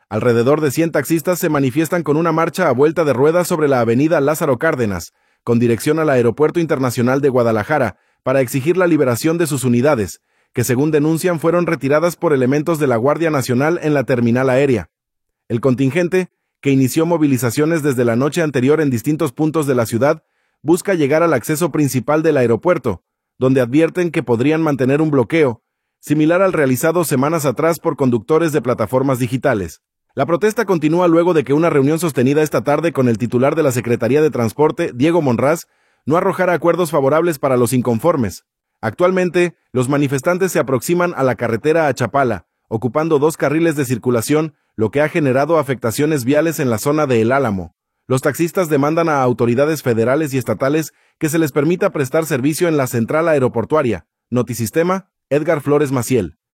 Alrededor de 100 taxistas se manifiestan con una marcha a vuelta de ruedas sobre la avenida Lázaro Cárdenas, con dirección al Aeropuerto Internacional de Guadalajara, para exigir la liberación de sus unidades, que según denuncian fueron retiradas por elementos de la Guardia Nacional en la terminal aérea. El contingente, que inició movilizaciones desde la noche anterior en distintos puntos de la ciudad, busca llegar al acceso principal del aeropuerto, donde advierten que podrían mantener un bloqueo, similar al realizado semanas atrás por conductores de plataformas digitales. La protesta continúa luego de que una reunión sostenida esta tarde con el titular de la Secretaría de Transporte, Diego Monraz, no arrojara acuerdos favorables para los inconformes. Actualmente, los manifestantes se aproximan a la carretera a Chapala, ocupando 2 carriles de circulación, lo que ha generado afectaciones viales en la zona de El Álamo. Los taxistas demandan a autoridades federales y estatales que se les permita prestar servicio en la central aeroportuaria. Notisistema, Edgar Flores Maciel.